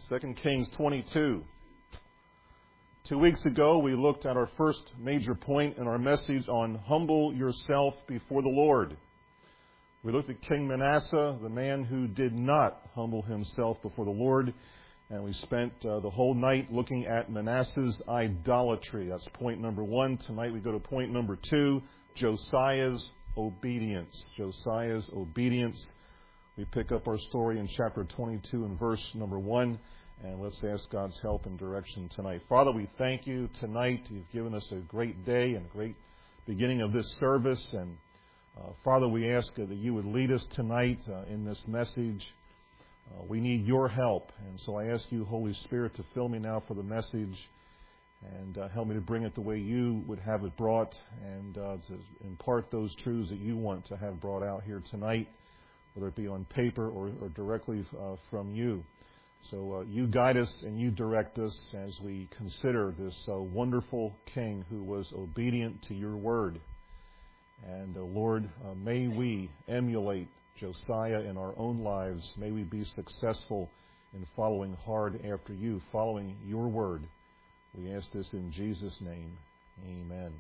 2 Kings 22. 2 weeks ago, we looked at our first major point in our message on humble yourself before the Lord. We looked at King Manasseh, the man who did not humble himself before the Lord, and we spent the whole night looking at Manasseh's idolatry. That's point number 1. Tonight we go to point number 2, Josiah's obedience. Josiah's obedience. We pick up our story in chapter 22 and verse number 1. And let's ask God's help and direction tonight. Father, we thank you tonight. You've given us a great day and a great beginning of this service. And Father, we ask that you would lead us tonight in this message. We need your help. And so I ask you, Holy Spirit, to fill me now for the message and help me to bring it the way you would have it brought and to impart those truths that you want to have brought out here tonight, whether it be on paper or directly from you. So you guide us and you direct us as we consider this wonderful king who was obedient to your word. And Lord, may we emulate Josiah in our own lives. May we be successful in following hard after you, following your word. We ask this in Jesus' name. Amen.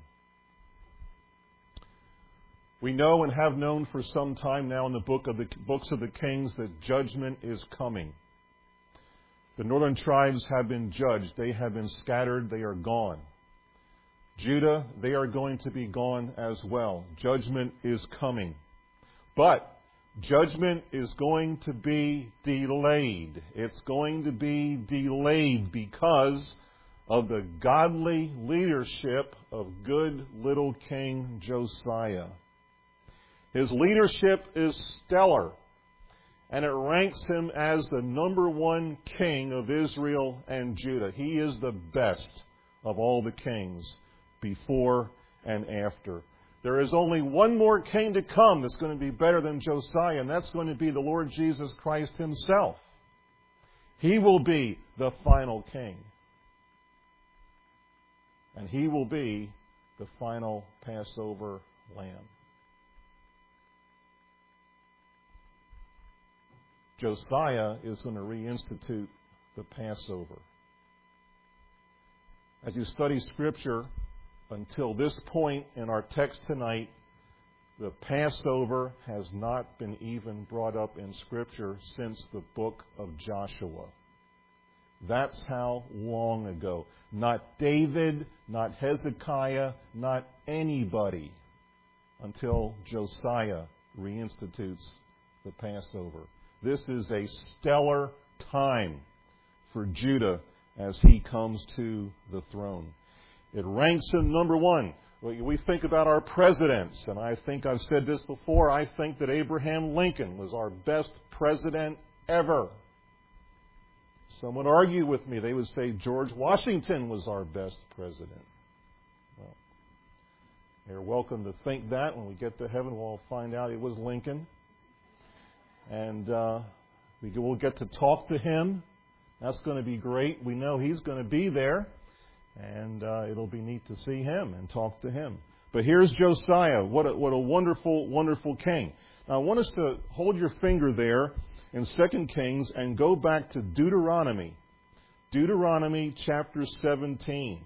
We know and have known for some time now in the books of the Kings that judgment is coming. The northern tribes have been judged. They have been scattered. They are gone. Judah, they are going to be gone as well. Judgment is coming. But judgment is going to be delayed. It's going to be delayed because of the godly leadership of good little King Josiah. His leadership is stellar. And it ranks him as the number one king of Israel and Judah. He is the best of all the kings before and after. There is only one more king to come that's going to be better than Josiah, and that's going to be the Lord Jesus Christ himself. He will be the final king. And he will be the final Passover lamb. Josiah is going to reinstitute the Passover. As you study Scripture, until this point in our text tonight, the Passover has not been even brought up in Scripture since the book of Joshua. That's how long ago. Not David, not Hezekiah, not anybody until Josiah reinstitutes the Passover. This is a stellar time for Judah as he comes to the throne. It ranks him number one. We think about our presidents, and I think I've said this before, I think that Abraham Lincoln was our best president ever. Some would argue with me. They would say George Washington was our best president. Well, you're welcome to think that. When we get to heaven, we'll find out it was Lincoln. And we'll get to talk to him. That's going to be great. We know he's going to be there. And it'll be neat to see him and talk to him. But here's Josiah. What a wonderful, wonderful king. Now, I want us to hold your finger there in 2 Kings and go back to Deuteronomy. Deuteronomy chapter 17.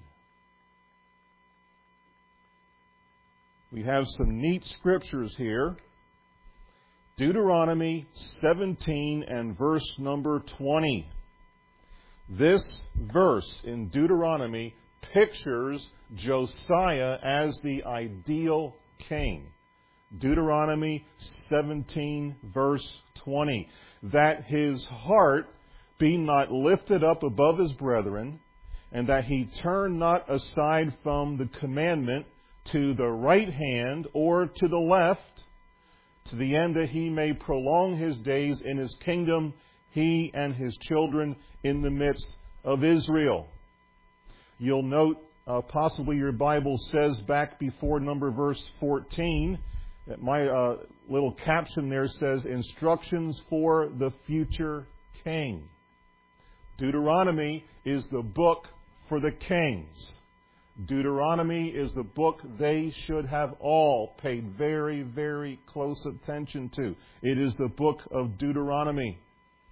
We have some neat scriptures here. Deuteronomy 17 and verse number 20. This verse in Deuteronomy pictures Josiah as the ideal king. Deuteronomy 17 verse 20. That his heart be not lifted up above his brethren, and that he turn not aside from the commandment to the right hand or to the left, to the end that he may prolong his days in his kingdom, he and his children in the midst of Israel. You'll note, possibly your Bible says back before verse 14, that my little caption there says, instructions for the future king. Deuteronomy is the book for the kings. Deuteronomy is the book they should have all paid very, very close attention to. It is the book of Deuteronomy.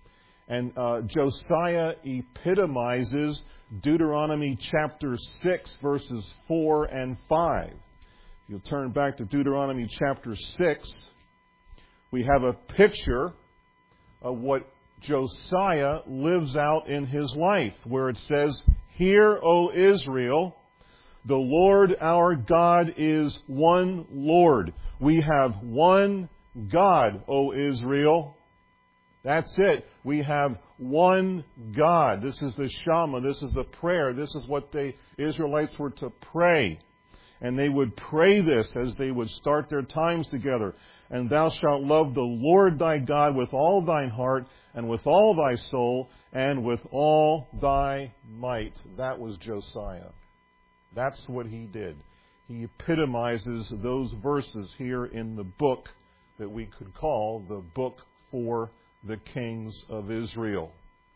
And Josiah epitomizes Deuteronomy chapter 6, verses 4 and 5. If you'll turn back to Deuteronomy chapter 6, we have a picture of what Josiah lives out in his life, where it says, "Hear, O Israel, the Lord our God is one Lord." We have one God, O Israel. That's it. We have one God. This is the Shema. This is the prayer. This is what the Israelites were to pray. And they would pray this as they would start their times together. "And thou shalt love the Lord thy God with all thine heart, and with all thy soul, and with all thy might." That was Josiah. That's what he did. He epitomizes those verses here in the book that we could call the book for the kings of Israel.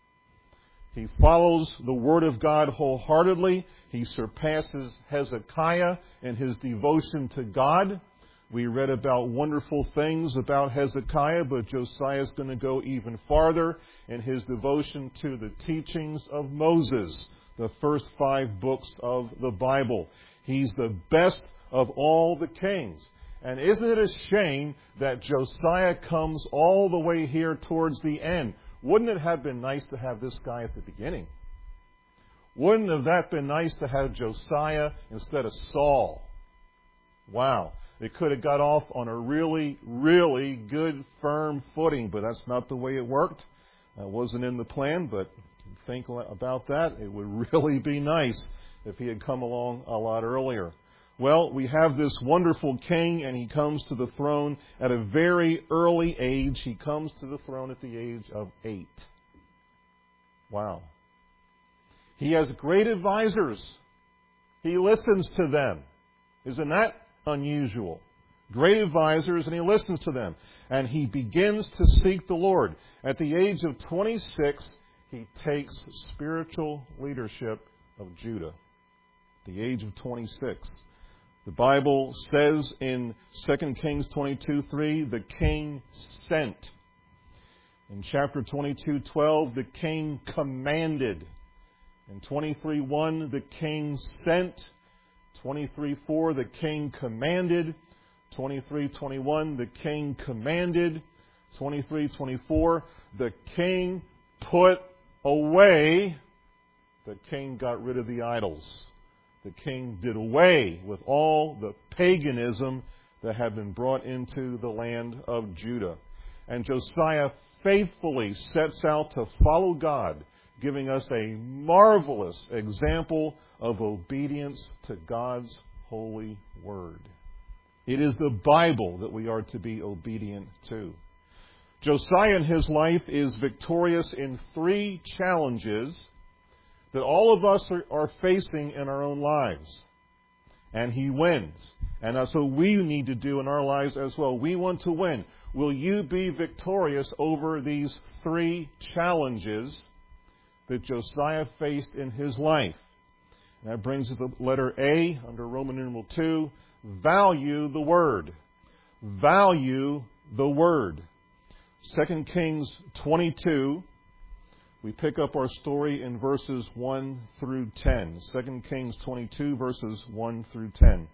He follows the Word of God wholeheartedly. He surpasses Hezekiah in his devotion to God. We read about wonderful things about Hezekiah, but Josiah is going to go even farther in his devotion to the teachings of Moses, the first 5 books of the Bible. He's the best of all the kings. And isn't it a shame that Josiah comes all the way here towards the end? Wouldn't it have been nice to have this guy at the beginning? Wouldn't have that been nice to have Josiah instead of Saul? Wow. They could have got off on a really, really good, firm footing, but that's not the way it worked. That wasn't in the plan, but think about that. It would really be nice if he had come along a lot earlier. Well, we have this wonderful king, and he comes to the throne at a very early age. He comes to the throne at the age of 8. Wow. He has great advisors. He listens to them. Isn't that unusual? Great advisors, and he listens to them. And he begins to seek the Lord. At the age of 26, he takes spiritual leadership of Judah. At the age of 26. The Bible says in 2 Kings 22:3, the king sent. In chapter 22:12, the king commanded. In 23:1, the king sent. 23:4, the king commanded. 23:21, the king commanded. 23:24, the king put away. The king got rid of the idols. The king did away with all the paganism that had been brought into the land of Judah. And Josiah faithfully sets out to follow God, giving us a marvelous example of obedience to God's holy word. It is the Bible that we are to be obedient to. Josiah in his life is victorious in 3 challenges that all of us are facing in our own lives. And he wins. And that's what we need to do in our lives as well. We want to win. Will you be victorious over these 3 challenges that Josiah faced in his life? And that brings us to the letter A under Roman numeral 2. Value the word. Value the word. 2 Kings 22. We pick up our story in verses 1 through 10. 2 Kings 22, verses 1 through 10.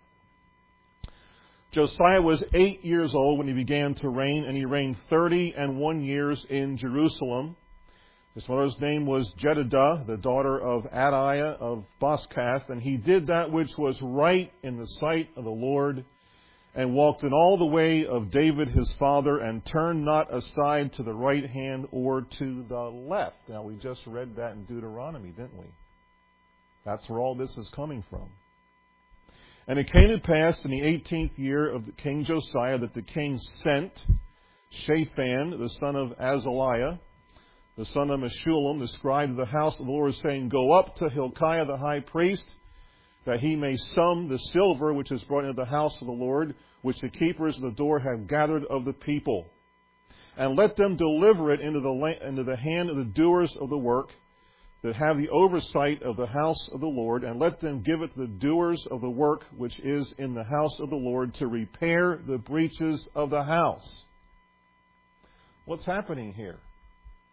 Josiah was 8 years old when he began to reign, and he reigned 31 years in Jerusalem. His mother's name was Jedidah, the daughter of Adiah of Boskath, and he did that which was right in the sight of the Lord, and walked in all the way of David his father, and turned not aside to the right hand or to the left. Now, we just read that in Deuteronomy, didn't we? That's where all this is coming from. And it came to pass in the 18th year of the King Josiah that the king sent Shaphan, the son of Azaliah, the son of Meshullam, the scribe of the house of the Lord, saying, Go up to Hilkiah the high priest, that he may sum the silver which is brought into the house of the Lord, which the keepers of the door have gathered of the people. And let them deliver it into the hand of the doers of the work, that have the oversight of the house of the Lord, and let them give it to the doers of the work which is in the house of the Lord, to repair the breaches of the house. What's happening here?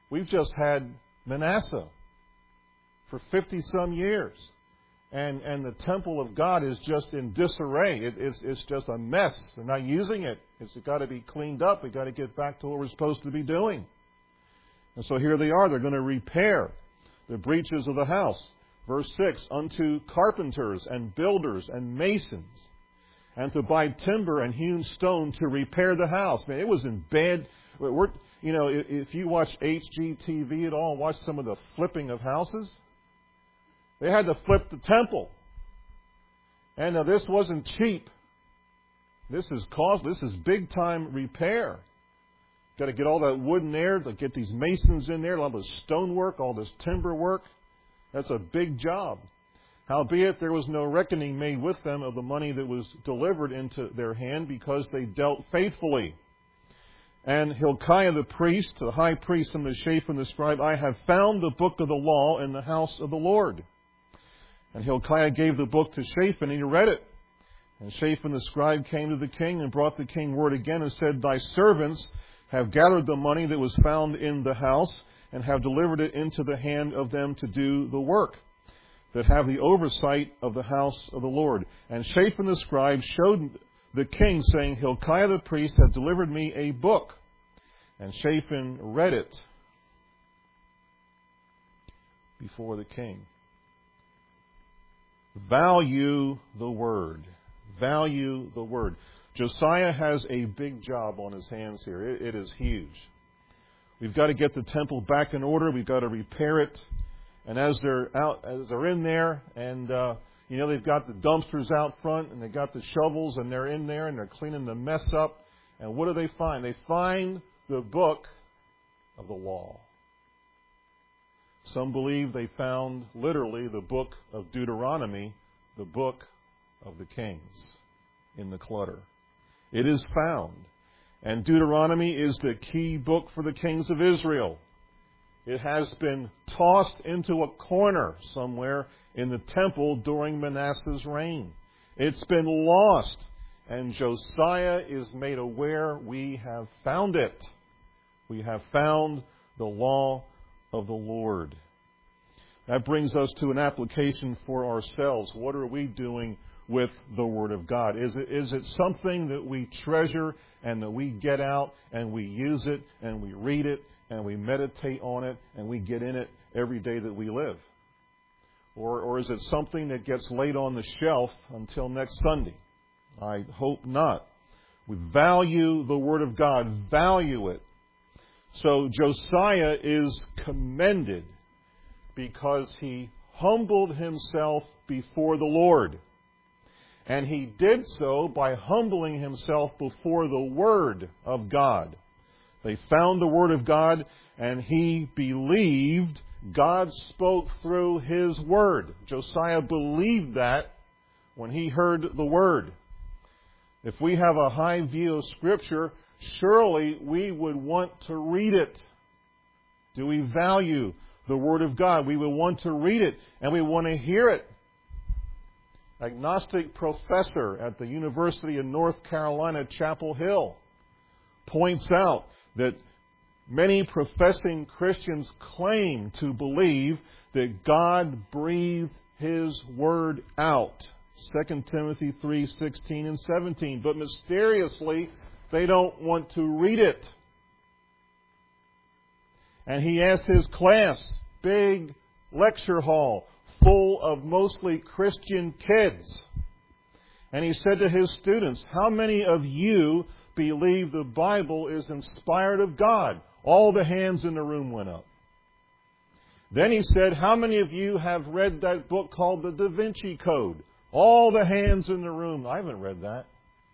We've just had Manasseh for 50-some years. And the temple of God is just in disarray. It's just a mess. They're not using it. It's got to be cleaned up. We've got to get back to what we're supposed to be doing. And so here they are. They're going to repair the breaches of the house. Verse 6, unto carpenters and builders and masons, and to buy timber and hewn stone to repair the house. Man, it was in bad... if you watch HGTV at all, watch some of the flipping of houses, they had to flip the temple. And this wasn't cheap. This is costly. This is big time repair. Got to get all that wood in there, to get these masons in there, all this stonework, all this timber work. That's a big job. Howbeit there was no reckoning made with them of the money that was delivered into their hand, because they dealt faithfully. And Hilkiah the priest, the high priest, and the Shaphan the scribe, I have found the book of the law in the house of the Lord. And Hilkiah gave the book to Shaphan, and he read it. And Shaphan the scribe came to the king and brought the king word again and said, thy servants have gathered the money that was found in the house, and have delivered it into the hand of them to do the work, that have the oversight of the house of the Lord. And Shaphan the scribe showed the king, saying, Hilkiah the priest hath delivered me a book. And Shaphan read it before the king. Value the word. Value the word. Josiah has a big job on his hands here. It is huge. We've got to get the temple back in order. We've got to repair it. And as they're in there, and they've got the dumpsters out front, and they've got the shovels, and they're in there, and they're cleaning the mess up. And what do they find? They find the book of the law. Some believe they found literally the book of Deuteronomy, the book of the kings, in the clutter. It is found. And Deuteronomy is the key book for the kings of Israel. It has been tossed into a corner somewhere in the temple during Manasseh's reign. It's been lost. And Josiah is made aware we have found it. We have found the law of the Lord. That brings us to an application for ourselves. What are we doing with the Word of God? Is it something that we treasure and that we get out and we use it and we read it and we meditate on it and we get in it every day that we live? Or is it something that gets laid on the shelf until next Sunday? I hope not. We value the Word of God. Value it. So Josiah is commended because he humbled himself before the Lord. And he did so by humbling himself before the Word of God. They found the Word of God, and he believed God spoke through His Word. Josiah believed that when he heard the Word. If we have a high view of Scripture, surely we would want to read it. Do we value the Word of God? We would want to read it, and we want to hear it. Agnostic professor at the University of North Carolina, Chapel Hill, points out that many professing Christians claim to believe that God breathed His Word out. 2 Timothy 3:16 and 17. But mysteriously, they don't want to read it. And he asked his class, big lecture hall, full of mostly Christian kids. And he said to his students, how many of you believe the Bible is inspired of God? All the hands in the room went up. Then he said, how many of you have read that book called the Da Vinci Code? All the hands in the room. I haven't read that.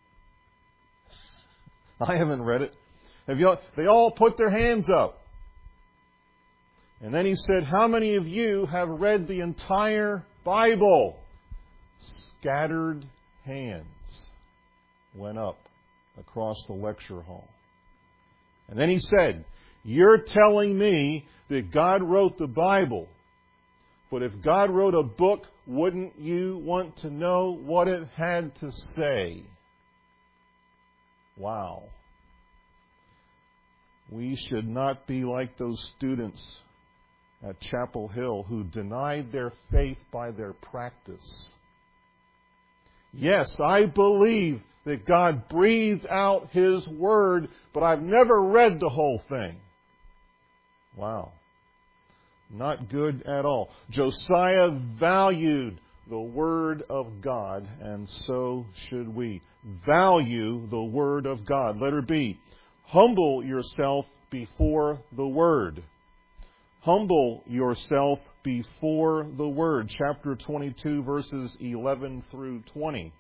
I haven't read it. They all put their hands up. And then he said, how many of you have read the entire Bible? Scattered hands went up across the lecture hall. And then he said, you're telling me that God wrote the Bible, but if God wrote a book, wouldn't you want to know what it had to say? Wow. We should not be like those students at Chapel Hill who denied their faith by their practice. Yes, I believe that God breathed out His Word, but I've never read the whole thing. Wow. Not good at all. Josiah valued the Word of God, and so should we. Value the Word of God. Letter B. Humble yourself before the Word. Humble yourself before the Word. Chapter 22, verses 11 through 20.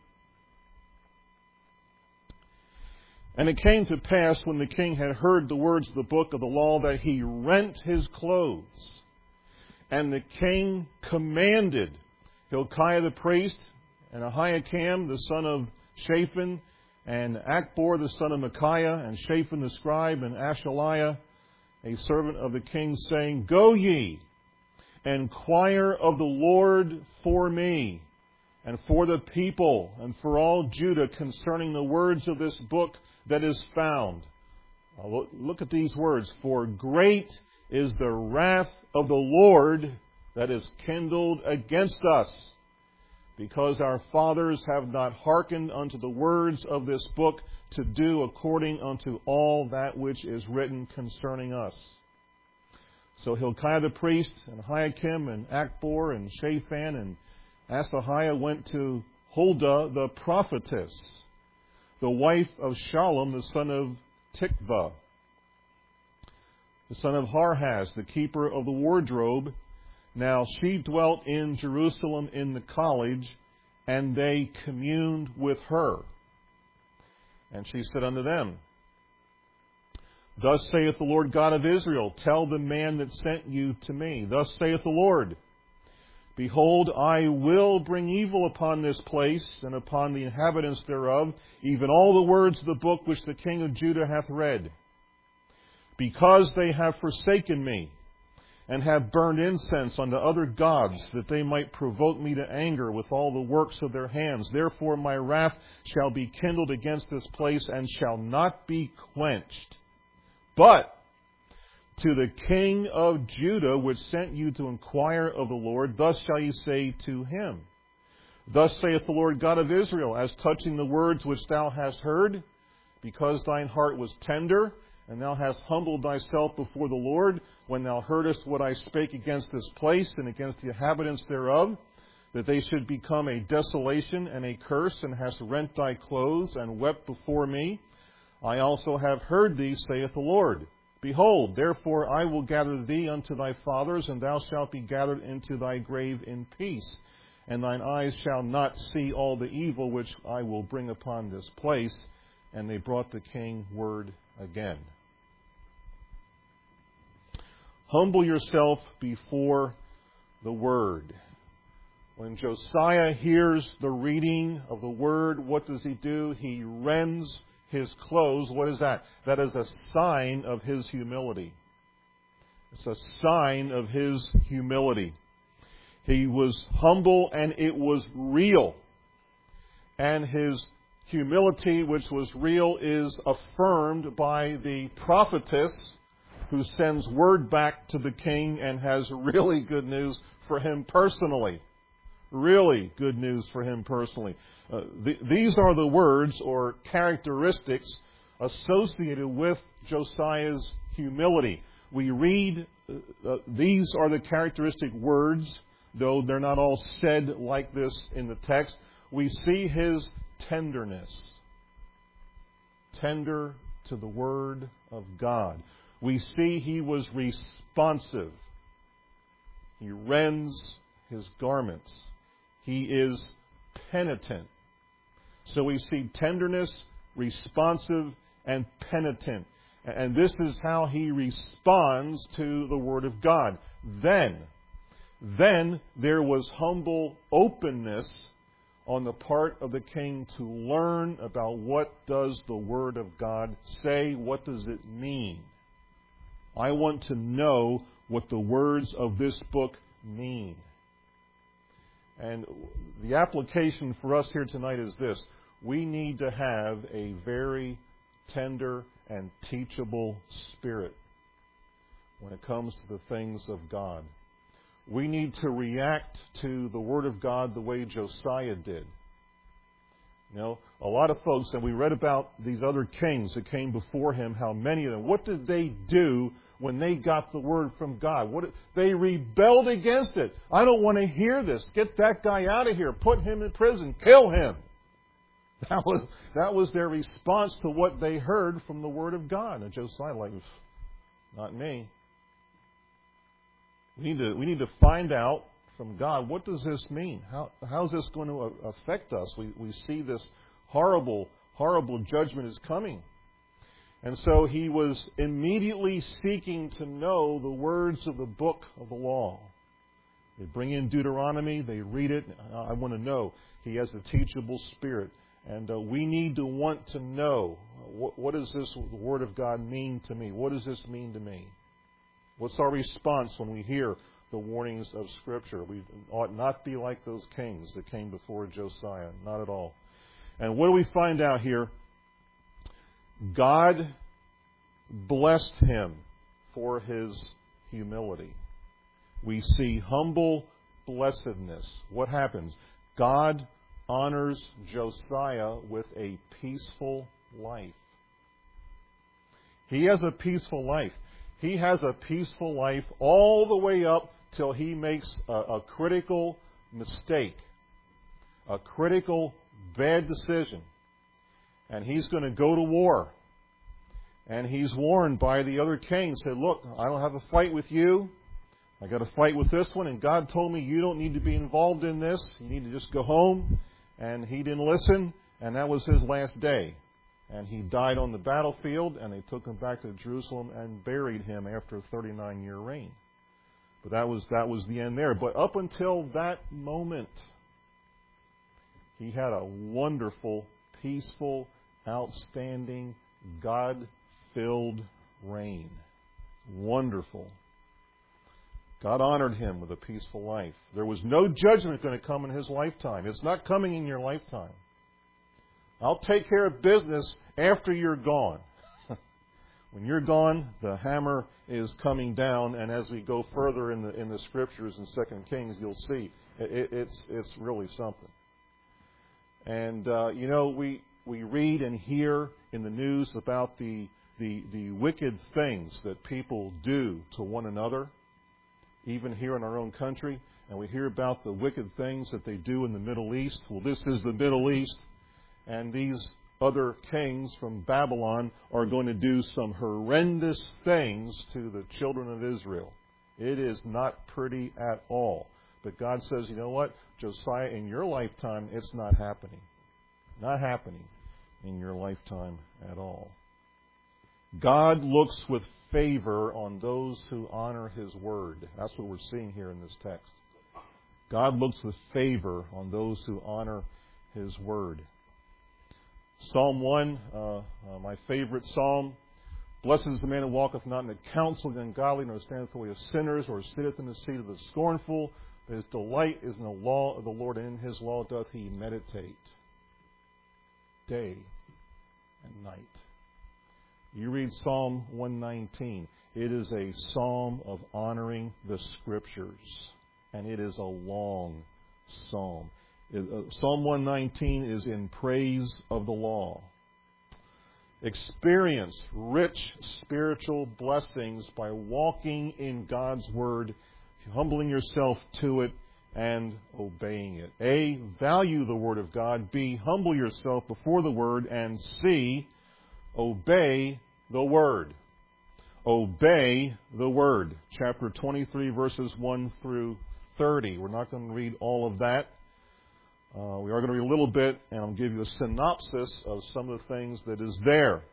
And it came to pass when the king had heard the words of the book of the law that he rent his clothes. And the king commanded Hilkiah the priest, and Ahikam the son of Shaphan, and Achbor the son of Micaiah, and Shaphan the scribe, and Ashaliah, a servant of the king, saying, Go ye, inquire of the Lord for me, and for the people, and for all Judah, concerning the words of this book that is found. Look at these words. For great is the wrath of the Lord that is kindled against us, because our fathers have not hearkened unto the words of this book to do according unto all that which is written concerning us. So Hilkiah the priest, and Ahikam, and Achbor, and Shaphan, and Asahiah went to Huldah the prophetess, the wife of Shallum the son of Tikvah, the son of Harhas, the keeper of the wardrobe. Now she dwelt in Jerusalem in the college, and they communed with her. And she said unto them, Thus saith the Lord God of Israel, Tell the man that sent you to me. Thus saith the Lord, Behold, I will bring evil upon this place, and upon the inhabitants thereof, even all the words of the book which the king of Judah hath read. Because they have forsaken me, and have burned incense unto other gods, that they might provoke me to anger with all the works of their hands. Therefore my wrath shall be kindled against this place, and shall not be quenched. But to the king of Judah, which sent you to inquire of the Lord, thus shall ye say to him, Thus saith the Lord God of Israel, as touching the words which thou hast heard, because thine heart was tender, and thou hast humbled thyself before the Lord, when thou heardest what I spake against this place, and against the inhabitants thereof, that they should become a desolation and a curse, and hast rent thy clothes, and wept before me. I also have heard thee, saith the Lord. Behold, therefore I will gather thee unto thy fathers, and thou shalt be gathered into thy grave in peace. And thine eyes shall not see all the evil which I will bring upon this place. And they brought the king word again. Humble yourself before the word. When Josiah hears the reading of the word, what does he do? He rends his clothes. What is that? That is a sign of his humility. It's a sign of his humility. He was humble, and it was real. And his humility, which was real, is affirmed by the prophetess, who sends word back to the king and has really good news for him personally. Really good news for him personally. These are the words or characteristics associated with Josiah's humility. We read, these are the characteristic words, though they're not all said like this in the text. We see his tenderness. Tender to the word of God. We see he was responsive. He rends his garments. He is penitent. So we see tenderness, responsive, and penitent. And this is how he responds to the Word of God. Then there was humble openness on the part of the king to learn about what does the Word of God say, what does it mean. I want to know what the words of this book mean. And the application for us here tonight is this. We need to have a very tender and teachable spirit when it comes to the things of God. We need to react to the Word of God the way Josiah did. You know, a lot of folks, and we read about these other kings that came before him, how many of them, what did they do when they got the Word from God? They rebelled against it. I don't want to hear this. Get that guy out of here. Put him in prison. Kill him. That was their response to what they heard from the Word of God. And Josiah, like, not me. We need to find out from God, what does this mean? How is this going to affect us? We see this horrible, horrible judgment is coming. And so he was immediately seeking to know the words of the book of the law. They bring in Deuteronomy, they read it. I want to know. He has a teachable spirit. And we need to want to know, what does this the Word of God mean to me? What does this mean to me? What's our response when we hear the warnings of Scripture? We ought not be like those kings that came before Josiah. Not at all. And what do we find out here? God blessed him for his humility. We see humble blessedness. What happens? God honors Josiah with a peaceful life. He has a peaceful life. He has a peaceful life all the way up till he makes a critical mistake, a critical bad decision. And he's going to go to war. And he's warned by the other king, said, look, I don't have a fight with you. I got a fight with this one. And God told me you don't need to be involved in this. You need to just go home. And he didn't listen. And that was his last day. And he died on the battlefield, and they took him back to Jerusalem and buried him after a 39-year reign. But that was the end there. But up until that moment, he had a wonderful, peaceful, outstanding, God-filled reign. Wonderful. God honored him with a peaceful life. There was no judgment going to come in his lifetime. It's not coming in your lifetime. I'll take care of business after you're gone. When you're gone, the hammer is coming down, and as we go further in the Scriptures in 2 Kings, you'll see it's really something. And we read and hear in the news about the wicked things that people do to one another, even here in our own country, and we hear about the wicked things that they do in the Middle East. Well, this is the Middle East. And these other kings from Babylon are going to do some horrendous things to the children of Israel. It is not pretty at all. But God says, you know what? Josiah, in your lifetime, it's not happening. Not happening in your lifetime at all. God looks with favor on those who honor His word. That's what we're seeing here in this text. God looks with favor on those who honor His word. Psalm 1, my favorite psalm. Blessed is the man who walketh not in the counsel of the ungodly, nor standeth in the way of sinners, or sitteth in the seat of the scornful. But his delight is in the law of the Lord, and in His law doth he meditate day and night. You read Psalm 119. It is a psalm of honoring the Scriptures, and it is a long psalm. Psalm 119 is in praise of the law. Experience rich spiritual blessings by walking in God's Word, humbling yourself to it, and obeying it. A, value the Word of God. B, humble yourself before the Word. And C, obey the Word. Obey the Word. Chapter 23, verses 1 through 30. We're not going to read all of that. We are going to read a little bit, and I'll give you a synopsis of some of the things that is there.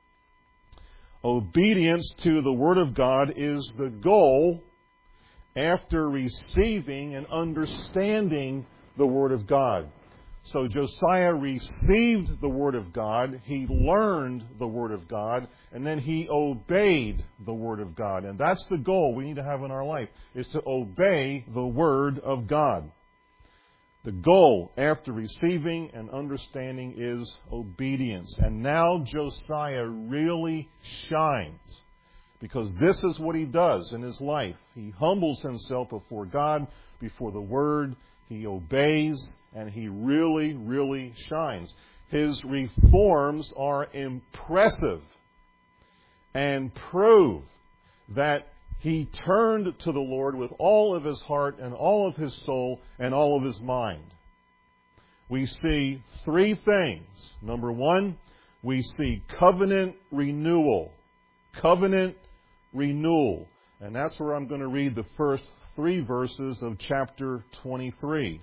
Obedience to the Word of God is the goal after receiving and understanding the Word of God. So Josiah received the Word of God, he learned the Word of God, and then he obeyed the Word of God. And that's the goal we need to have in our life, is to obey the Word of God. The goal after receiving and understanding is obedience. And now Josiah really shines, because this is what he does in his life. He humbles himself before God, before the Word. He obeys, and he really, really shines. His reforms are impressive and prove that he turned to the Lord with all of his heart and all of his soul and all of his mind. We see three things. Number one, we see covenant renewal. Covenant renewal. And that's where I'm going to read the first three verses of chapter 23.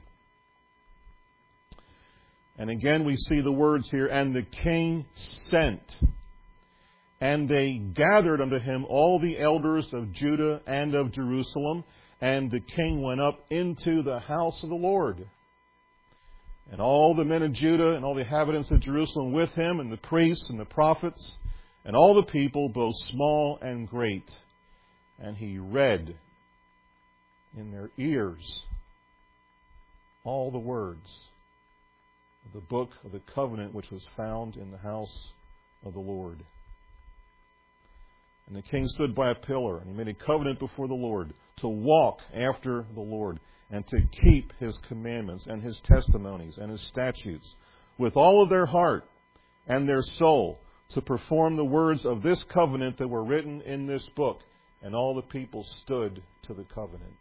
And again, we see the words here, and the king sent. And they gathered unto him all the elders of Judah and of Jerusalem. And the king went up into the house of the Lord. And all the men of Judah and all the inhabitants of Jerusalem with him, and the priests and the prophets, and all the people, both small and great. And he read in their ears all the words of the book of the covenant which was found in the house of the Lord. And the king stood by a pillar, and he made a covenant before the Lord to walk after the Lord, and to keep his commandments and his testimonies and his statutes with all of their heart and their soul, to perform the words of this covenant that were written in this book. And all the people stood to the covenant.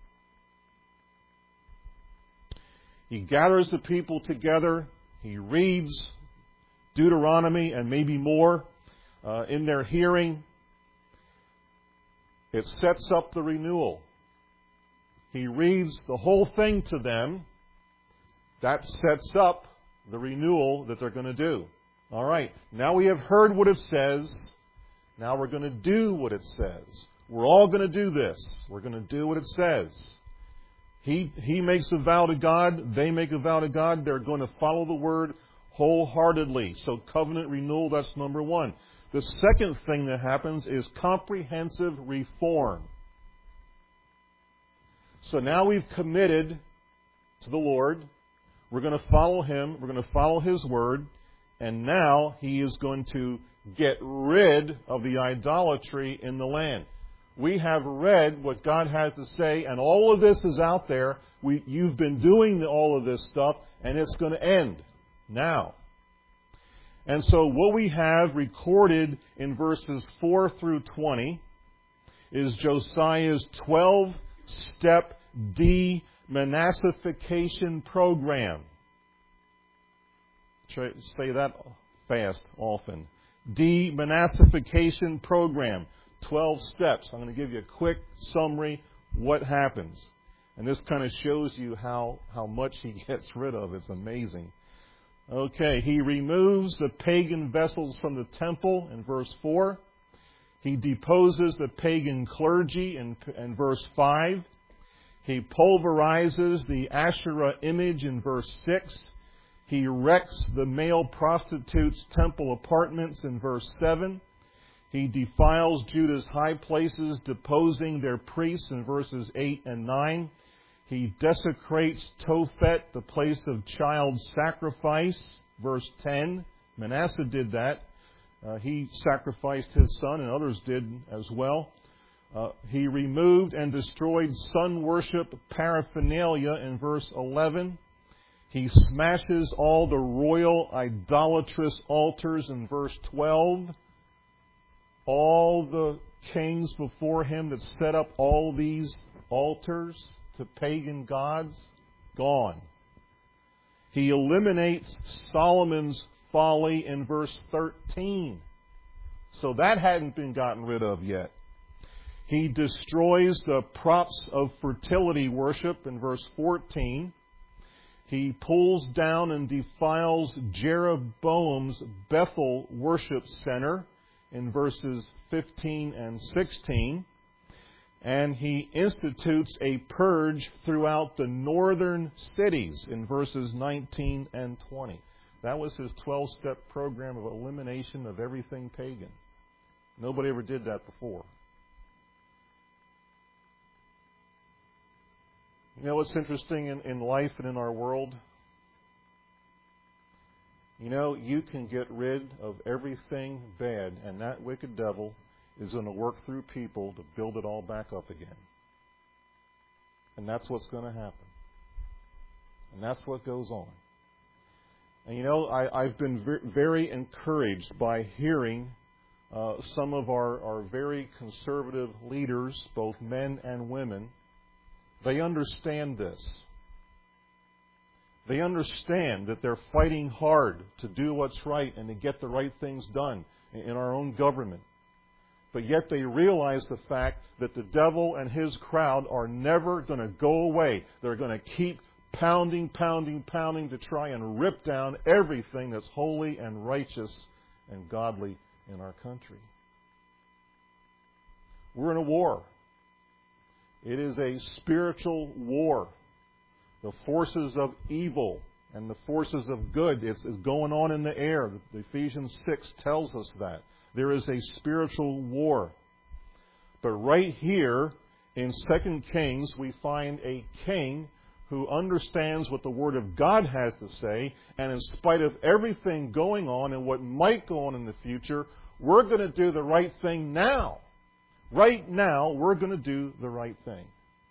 He gathers the people together. He reads Deuteronomy and maybe more in their hearing. It sets up the renewal. He reads the whole thing to them. That sets up the renewal that they're going to do. All right, now we have heard what it says. Now we're going to do what it says. We're all going to do this. We're going to do what it says. He makes a vow to God. They make a vow to God. They're going to follow the Word wholeheartedly. So covenant renewal, that's number one. The second thing that happens is comprehensive reform. So now we've committed to the Lord. We're going to follow Him. We're going to follow His Word. And now He is going to get rid of the idolatry in the land. We have read what God has to say, and all of this is out there. You've been doing all of this stuff, and it's going to end now. And so what we have recorded in verses 4 through 20 is Josiah's 12-step demonastification program. Say that fast often. Demonastification program. 12 steps. I'm going to give you a quick summary what happens. And this kind of shows you how much he gets rid of. It's amazing. Okay, he removes the pagan vessels from the temple in verse 4. He deposes the pagan clergy in verse 5. He pulverizes the Asherah image in verse 6. He wrecks the male prostitutes' temple apartments in verse 7. He defiles Judah's high places, deposing their priests in verses 8 and 9. He desecrates Tophet, the place of child sacrifice, verse 10. Manasseh did that. He sacrificed his son, and others did as well. He removed and destroyed sun worship paraphernalia in verse 11. He smashes all the royal idolatrous altars in verse 12. All the kings before him that set up all these altars to pagan gods, gone. He eliminates Solomon's folly in verse 13. So that hadn't been gotten rid of yet. He destroys the props of fertility worship in verse 14. He pulls down and defiles Jeroboam's Bethel worship center in verses 15 and 16. And he institutes a purge throughout the northern cities in verses 19 and 20. That was his 12-step program of elimination of everything pagan. Nobody ever did that before. You know what's interesting in life and in our world? You know, you can get rid of everything bad, and that wicked devil is going to work through people to build it all back up again. And that's what's going to happen. And that's what goes on. And you know, I've been very encouraged by hearing some of our very conservative leaders, both men and women. They understand this. They understand that they're fighting hard to do what's right and to get the right things done in our own government. But yet they realize the fact that the devil and his crowd are never going to go away. They're going to keep pounding to try and rip down everything that's holy and righteous and godly in our country. We're in a war. It is a spiritual war. The forces of evil and the forces of good is going on in the air. Ephesians 6 tells us that. There is a spiritual war. But right here in 2 Kings, we find a king who understands what the Word of God has to say, and in spite of everything going on and what might go on in the future, we're going to do the right thing now. Right now, we're going to do the right thing.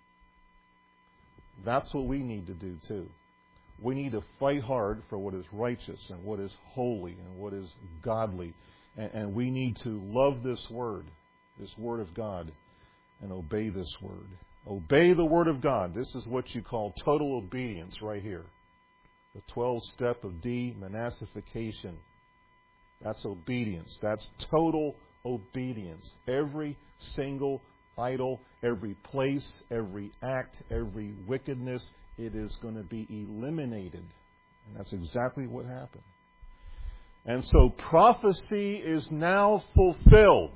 That's what we need to do too. We need to fight hard for what is righteous and what is holy and what is godly. And we need to love this Word of God, and obey this Word. Obey the Word of God. This is what you call total obedience right here. The 12th step of demonastification. That's obedience. That's total obedience. Every single idol, every place, every act, every wickedness, it is going to be eliminated. And that's exactly what happened. And so prophecy is now fulfilled.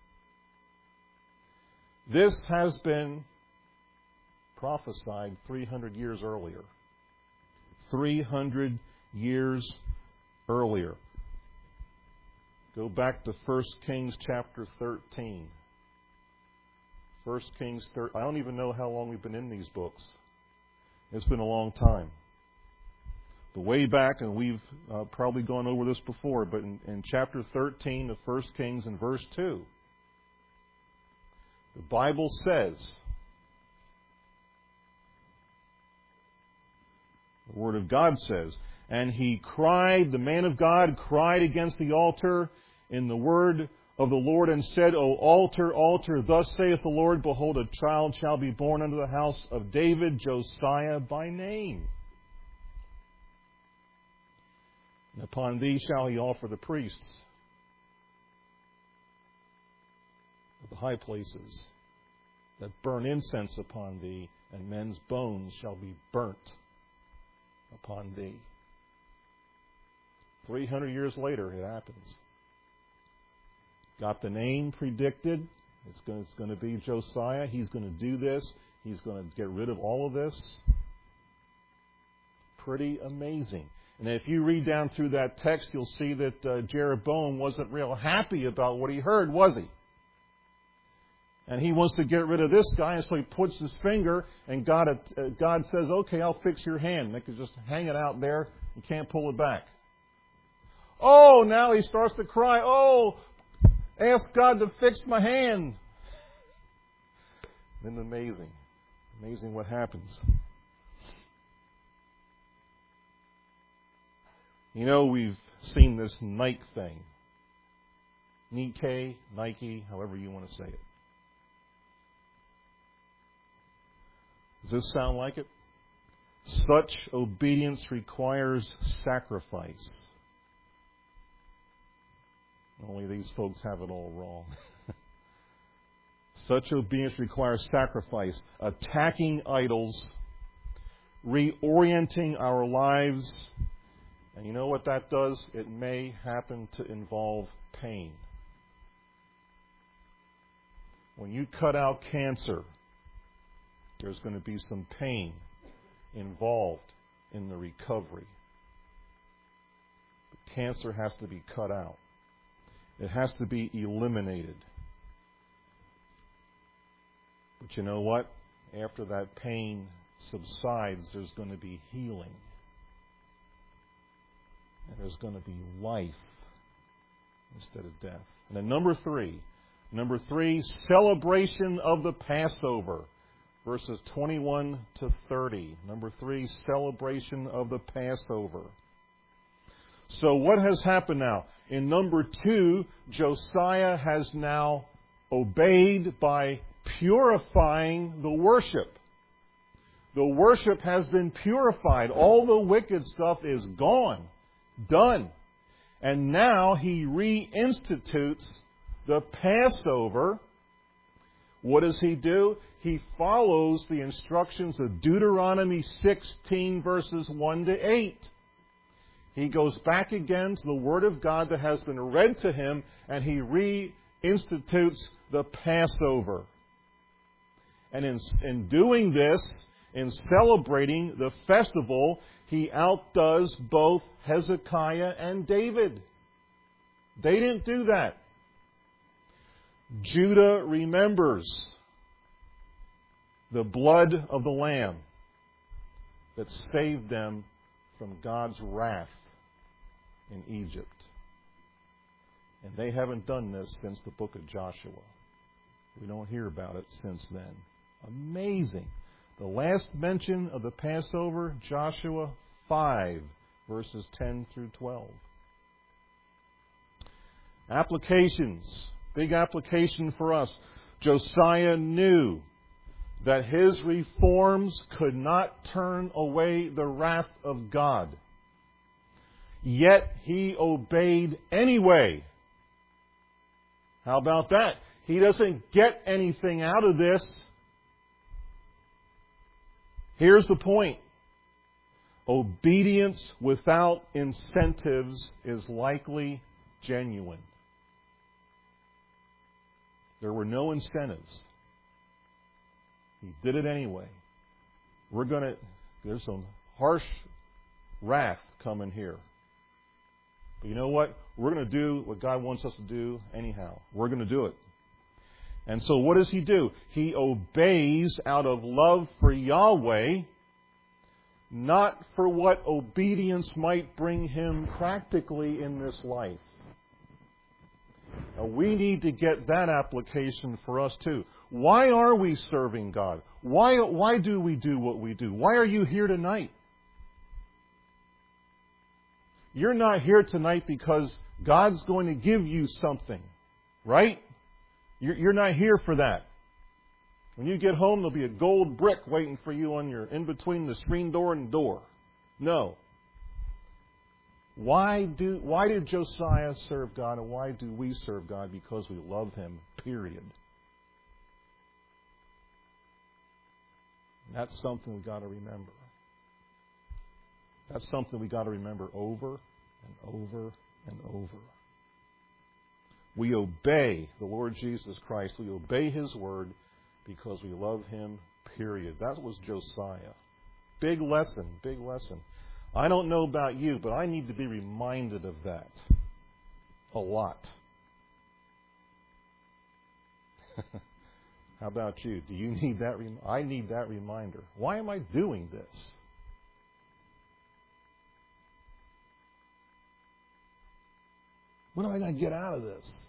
This has been prophesied 300 years earlier. 300 years earlier. Go back to 1 Kings chapter 13. 1 Kings 13. I don't even know how long we've been in these books. It's been a long time. But way back, and we've probably gone over this before, but in chapter 13 of 1 Kings and verse 2, the Bible says, the Word of God says, and he cried, the man of God cried against the altar in the word of the Lord and said, O altar, altar, thus saith the Lord, behold, a child shall be born unto the house of David, Josiah by name. And upon thee shall he offer the priests of the high places that burn incense upon thee, and men's bones shall be burnt upon thee. 300 years later, it happens. Got the name predicted. It's going to be Josiah. He's going to do this. He's going to get rid of all of this. Pretty amazing. And if you read down through that text, you'll see that Jeroboam wasn't real happy about what he heard, was he? And he wants to get rid of this guy, and so he puts his finger, and God says, okay, I'll fix your hand. They can just hang it out there. You can't pull it back. Oh, now he starts to cry. Oh, ask God to fix my hand. Then amazing. Amazing what happens. You know, we've seen this Nike thing. Nike, however you want to say it. Does this sound like it? Such obedience requires sacrifice. Only these folks have it all wrong. Such obedience requires sacrifice, attacking idols, reorienting our lives. And you know what that does? It may happen to involve pain. When you cut out cancer, there's going to be some pain involved in the recovery. But cancer has to be cut out. It has to be eliminated. But you know what? After that pain subsides, there's going to be healing. And there's going to be life instead of death. And then number three, celebration of the Passover. Verses 21 to 30. Number three, celebration of the Passover. So what has happened now? In number two, Josiah has now obeyed by purifying the worship. The worship has been purified. All the wicked stuff is gone. Done. And now he reinstitutes the Passover. What does he do? He follows the instructions of Deuteronomy 16, verses 1 to 8. He goes back again to the Word of God that has been read to him, and he reinstitutes the Passover. And in doing this, in celebrating the festival, he outdoes both Hezekiah and David. They didn't do that. Judah remembers the blood of the Lamb that saved them from God's wrath in Egypt. And they haven't done this since the book of Joshua. We don't hear about it since then. Amazing. The last mention of the Passover, Joshua 5, verses 10 through 12. Applications. Big application for us. Josiah knew that his reforms could not turn away the wrath of God. Yet he obeyed anyway. How about that? He doesn't get anything out of this. Here's the point. Obedience without incentives is likely genuine. There were no incentives. He did it anyway. There's some harsh wrath coming here. But you know what? We're going to do what God wants us to do anyhow. We're going to do it. And so what does he do? He obeys out of love for Yahweh, not for what obedience might bring him practically in this life. Now, we need to get that application for us too. Why are we serving God? Why do we do what we do? Why are you here tonight? You're not here tonight because God's going to give you something, right? You're not here for that. When you get home, there'll be a gold brick waiting for you in between the screen door and the door. No. Why did Josiah serve God, and why do we serve God? Because we love Him, period. And that's something we've got to remember. That's something we've got to remember over and over and over. We obey the Lord Jesus Christ. We obey His Word because we love Him, period. That was Josiah. Big lesson, big lesson. I don't know about you, but I need to be reminded of that a lot. How about you? Do you need that? I need that reminder. Why am I doing this? What am I going to get out of this?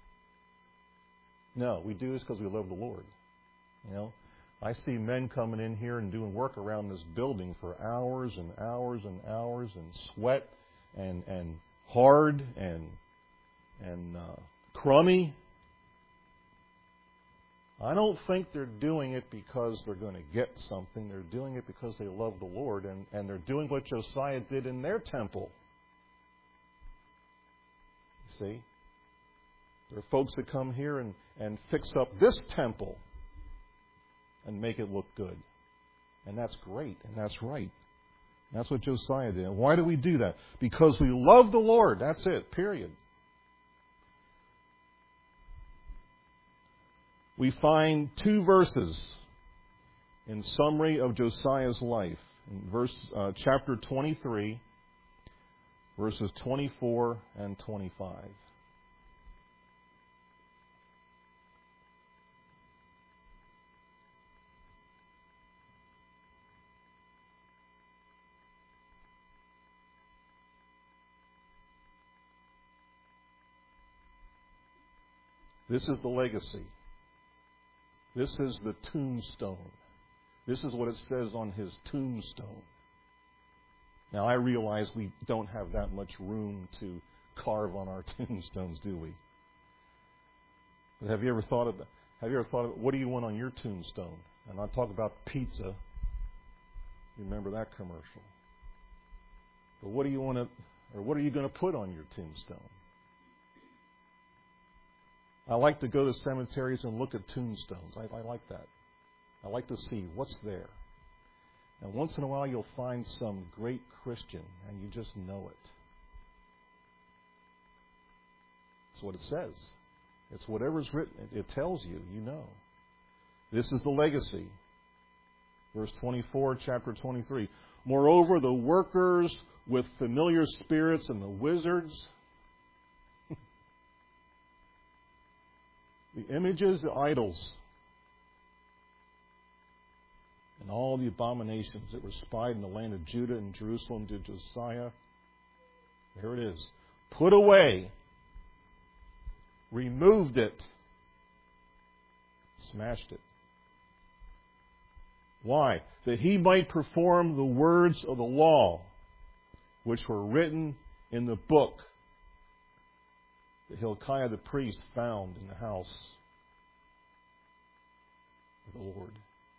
No, we do this because we love the Lord. You know, I see men coming in here and doing work around this building for hours and hours and hours, and sweat and hard and crummy. I don't think they're doing it because they're going to get something. They're doing it because they love the Lord, and they're doing what Josiah did in their temple. See? There are folks that come here and fix up this temple and make it look good. And that's great, and that's right. That's what Josiah did. And why do we do that? Because we love the Lord. That's it, period. We find two verses in summary of Josiah's life. In chapter 23, verses 24 and 25. This is the legacy. This is the tombstone. This is what it says on his tombstone. Now, I realize we don't have that much room to carve on our tombstones, do we? But have you ever thought of what do you want on your tombstone? And I talk about pizza. You remember that commercial? But what do you want to, or what are you going to put on your tombstone? I like to go to cemeteries and look at tombstones. I like that. I like to see what's there. And once in a while you'll find some great Christian and you just know it. That's what it says. It's whatever's written. It tells you, you know. This is the legacy. Verse 24, chapter 23. Moreover, the workers with familiar spirits and the wizards, the images, the idols, and all the abominations that were spied in the land of Judah and Jerusalem to Josiah. There it is. Put away. Removed it. Smashed it. Why? That he might perform the words of the law which were written in the book that Hilkiah the priest found in the house of the Lord.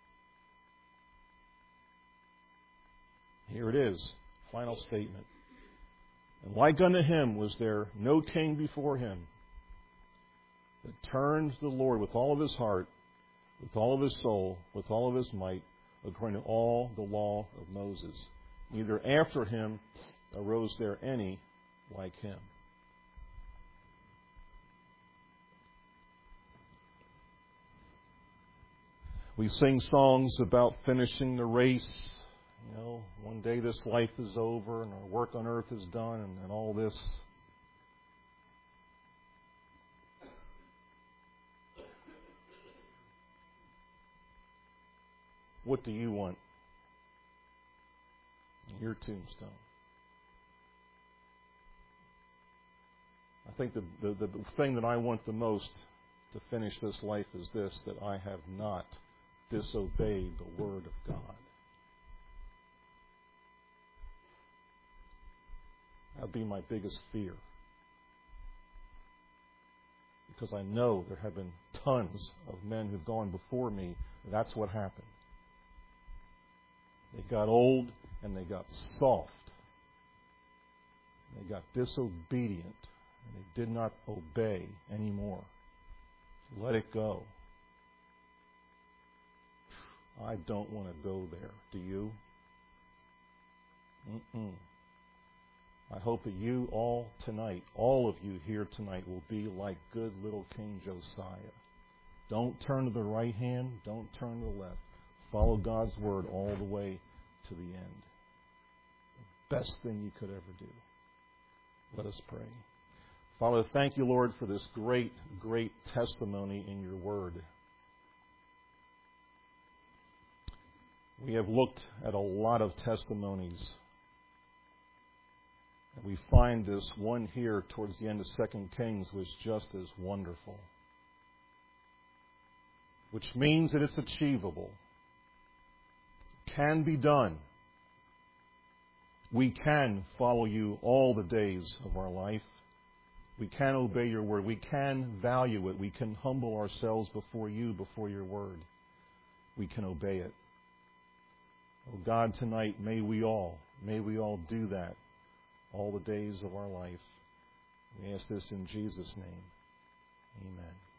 Here it is, final statement. And like unto him was there no king before him that turned to the Lord with all of his heart, with all of his soul, with all of his might, according to all the law of Moses. Neither after him arose there any like him. We sing songs about finishing the race. You know, one day this life is over and our work on earth is done and all this. What do you want in your tombstone? I think the thing that I want the most to finish this life is this, that I have not disobeyed the Word of God. That would be my biggest fear. Because I know there have been tons of men who've gone before me. That's what happened. They got old and they got soft. They got disobedient and they did not obey anymore. Let it go. I don't want to go there. Do you? I hope that you all tonight, all of you here tonight, will be like good little King Josiah. Don't turn to the right hand. Don't turn to the left. Follow God's word all the way to the end. The best thing you could ever do. Let us pray. Father, thank you, Lord, for this great, great testimony in your word. We have looked at a lot of testimonies. And we find this one here towards the end of 2 Kings was just as wonderful. Which means that it's achievable. Can be done. We can follow you all the days of our life. We can obey your word. We can value it. We can humble ourselves before you, before your word. We can obey it. Oh God, tonight, may we all do that all the days of our life. We ask this in Jesus' name. Amen.